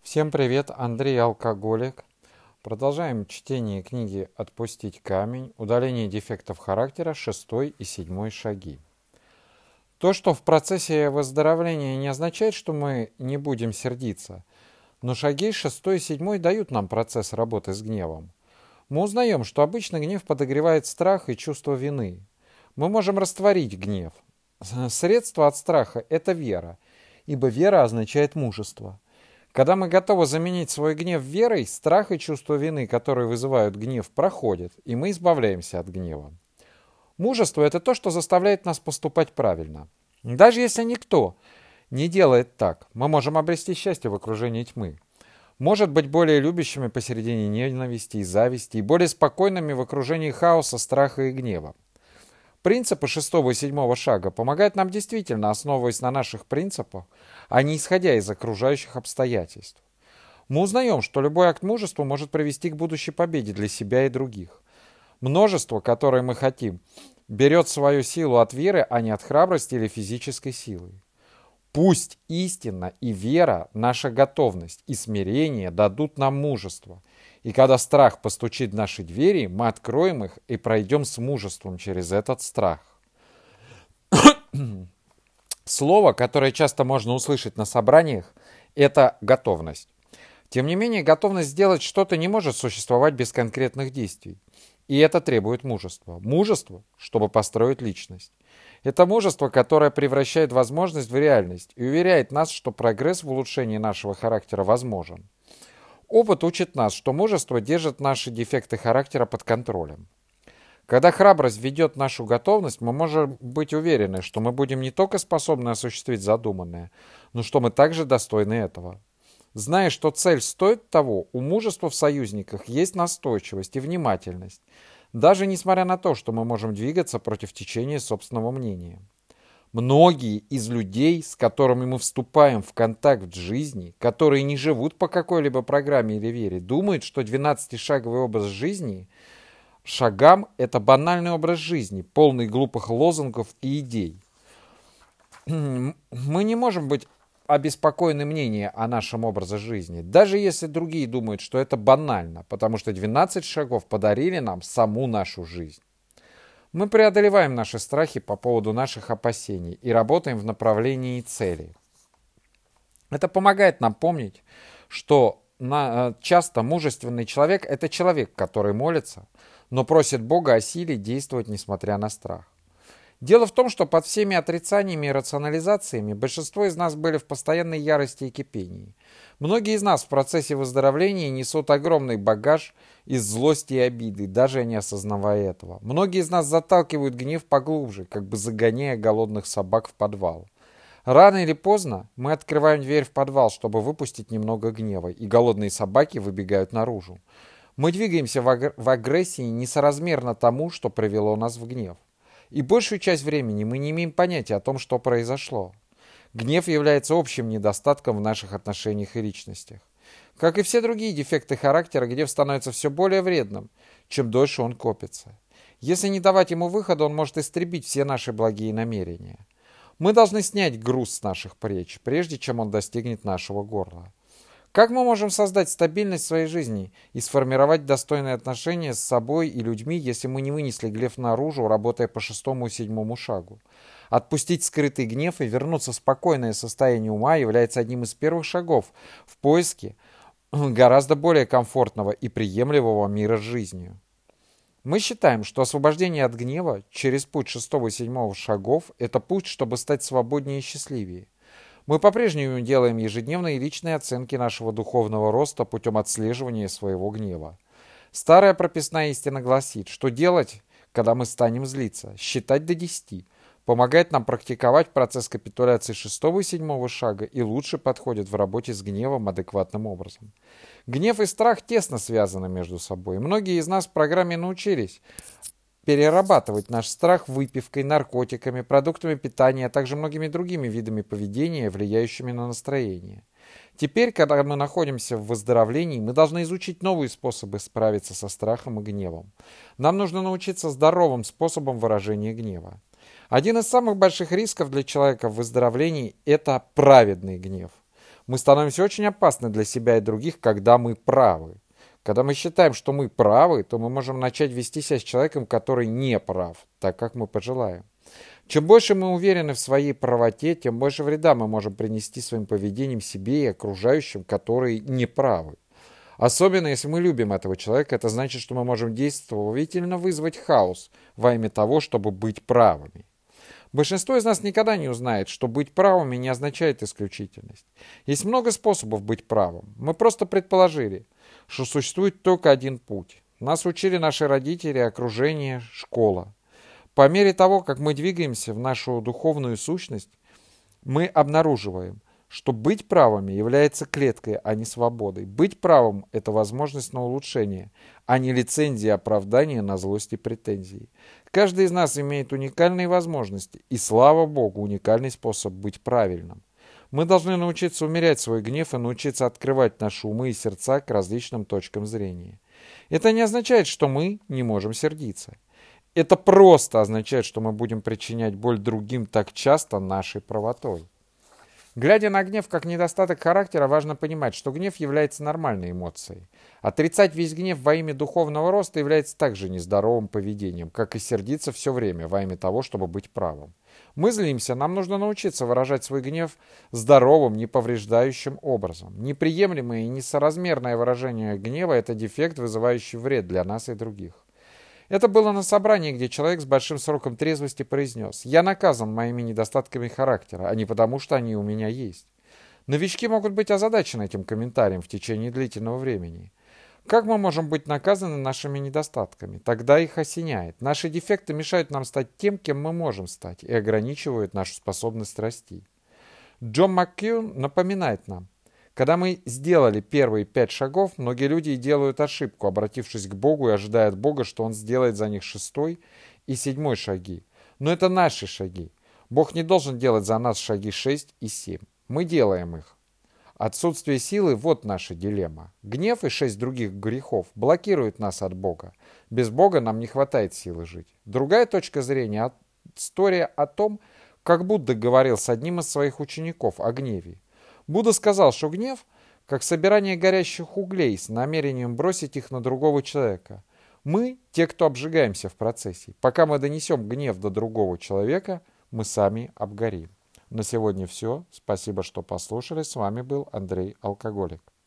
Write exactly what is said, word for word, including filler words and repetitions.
Всем привет, Андрей Алкоголик. Продолжаем чтение книги «Отпустить камень. Удаление дефектов характера. Шестой и седьмой шаги». То, что в процессе выздоровления, не означает, что мы не будем сердиться, но шаги шестой и седьмой дают нам процесс работы с гневом. Мы узнаем, что обычно гнев подогревает страх и чувство вины. Мы можем растворить гнев. Средство от страха – это вера, ибо вера означает мужество. Когда мы готовы заменить свой гнев верой, страх и чувство вины, которые вызывают гнев, проходят, и мы избавляемся от гнева. Мужество – это то, что заставляет нас поступать правильно. Даже если никто не делает так, мы можем обрести счастье в окружении тьмы. Может быть более любящими посередине ненависти и зависти, и более спокойными в окружении хаоса, страха и гнева. Принципы шестого и седьмого шага помогают нам действительно, основываясь на наших принципах, а не исходя из окружающих обстоятельств. Мы узнаем, что любой акт мужества может привести к будущей победе для себя и других. Множество, которое мы хотим, берет свою силу от веры, а не от храбрости или физической силы. Пусть истина и вера, наша готовность и смирение дадут нам мужество. И когда страх постучит в наши двери, мы откроем их и пройдем с мужеством через этот страх. Слово, которое часто можно услышать на собраниях, это готовность. Тем не менее, готовность сделать что-то не может существовать без конкретных действий. И это требует мужества. Мужество, чтобы построить личность. Это мужество, которое превращает возможность в реальность и уверяет нас, что прогресс в улучшении нашего характера возможен. Опыт учит нас, что мужество держит наши дефекты характера под контролем. Когда храбрость ведет нашу готовность, мы можем быть уверены, что мы будем не только способны осуществить задуманное, но что мы также достойны этого. Зная, что цель стоит того, у мужества в союзниках есть настойчивость и внимательность, даже несмотря на то, что мы можем двигаться против течения собственного мнения. Многие из людей, с которыми мы вступаем в контакт в жизни, которые не живут по какой-либо программе или вере, думают, что двенадцатишаговый образ жизни шагам – это банальный образ жизни, полный глупых лозунгов и идей. Мы не можем быть обеспокоены мнением о нашем образе жизни, даже если другие думают, что это банально, потому что двенадцать шагов подарили нам саму нашу жизнь. Мы преодолеваем наши страхи по поводу наших опасений и работаем в направлении цели. Это помогает нам помнить, что на, часто мужественный человек – это человек, который молится, но просит Бога о силе действовать, несмотря на страх. Дело в том, что под всеми отрицаниями и рационализациями большинство из нас были в постоянной ярости и кипении. Многие из нас в процессе выздоровления несут огромный багаж из злости и обиды, даже не осознавая этого. Многие из нас заталкивают гнев поглубже, как бы загоняя голодных собак в подвал. Рано или поздно мы открываем дверь в подвал, чтобы выпустить немного гнева, и голодные собаки выбегают наружу. Мы двигаемся в, аг- в агрессии несоразмерно тому, что привело нас в гнев. И большую часть времени мы не имеем понятия о том, что произошло. Гнев является общим недостатком в наших отношениях и личностях. Как и все другие дефекты характера, гнев становится все более вредным, чем дольше он копится. Если не давать ему выхода, он может истребить все наши благие намерения. Мы должны снять груз с наших плеч, прежде чем он достигнет нашего горла. Как мы можем создать стабильность в своей жизни и сформировать достойные отношения с собой и людьми, если мы не вынесли гнев наружу, работая по шестому и седьмому шагу? Отпустить скрытый гнев и вернуться в спокойное состояние ума является одним из первых шагов в поиске гораздо более комфортного и приемлемого мира с жизнью. Мы считаем, что освобождение от гнева через путь шестого и седьмого шагов – это путь, чтобы стать свободнее и счастливее. Мы по-прежнему делаем ежедневные личные оценки нашего духовного роста путем отслеживания своего гнева. Старая прописная истина гласит, что делать, когда мы станем злиться, считать до десяти, помогает нам практиковать процесс капитуляции шестого и седьмого шага и лучше подходит в работе с гневом адекватным образом. Гнев и страх тесно связаны между собой. Многие из нас в программе научились перерабатывать наш страх выпивкой, наркотиками, продуктами питания, а также многими другими видами поведения, влияющими на настроение. Теперь, когда мы находимся в выздоровлении, мы должны изучить новые способы справиться со страхом и гневом. Нам нужно научиться здоровым способам выражения гнева. Один из самых больших рисков для человека в выздоровлении – это праведный гнев. Мы становимся очень опасны для себя и других, когда мы правы. Когда мы считаем, что мы правы, то мы можем начать вести себя с человеком, который не прав, так как мы пожелаем. Чем больше мы уверены в своей правоте, тем больше вреда мы можем принести своим поведением себе и окружающим, которые не правы. Особенно, если мы любим этого человека, это значит, что мы можем действительно вызвать хаос во имя того, чтобы быть правыми. Большинство из нас никогда не узнает, что быть правыми не означает исключительность. Есть много способов быть правым. Мы просто предположили, что существует только один путь. Нас учили наши родители, окружение, школа. По мере того, как мы двигаемся в нашу духовную сущность, мы обнаруживаем, что быть правыми является клеткой, а не свободой. Быть правым – это возможность на улучшение, а не лицензия оправдания на злость и претензии. Каждый из нас имеет уникальные возможности, и, слава Богу, уникальный способ быть правильным. Мы должны научиться умерять свой гнев и научиться открывать наши умы и сердца к различным точкам зрения. Это не означает, что мы не можем сердиться. Это просто означает, что мы будем причинять боль другим так часто нашей правотой. Глядя на гнев как недостаток характера, важно понимать, что гнев является нормальной эмоцией. Отрицать весь гнев во имя духовного роста является также нездоровым поведением, как и сердиться все время во имя того, чтобы быть правым. Мы злимся, нам нужно научиться выражать свой гнев здоровым, неповреждающим образом. Неприемлемое и несоразмерное выражение гнева – это дефект, вызывающий вред для нас и других. Это было на собрании, где человек с большим сроком трезвости произнес: «Я наказан моими недостатками характера, а не потому, что они у меня есть». Новички могут быть озадачены этим комментарием в течение длительного времени. Как мы можем быть наказаны нашими недостатками? Тогда их осеняет. Наши дефекты мешают нам стать тем, кем мы можем стать, и ограничивают нашу способность расти. Джон Маккьюн напоминает нам: когда мы сделали первые пять шагов, многие люди делают ошибку, обратившись к Богу и ожидая от Бога, что Он сделает за них шестой и седьмой шаги. Но это наши шаги. Бог не должен делать за нас шаги шесть и семь. Мы делаем их. Отсутствие силы – вот наша дилемма. Гнев и шесть других грехов блокируют нас от Бога. Без Бога нам не хватает силы жить. Другая точка зрения – история о том, как Будда говорил с одним из своих учеников о гневе. Будда сказал, что гнев – как собирание горящих углей с намерением бросить их на другого человека. Мы – те, кто обжигаемся в процессе. Пока мы донесем гнев до другого человека, мы сами обгорим. На сегодня все. Спасибо, что послушали. С вами был Андрей Алкоголик.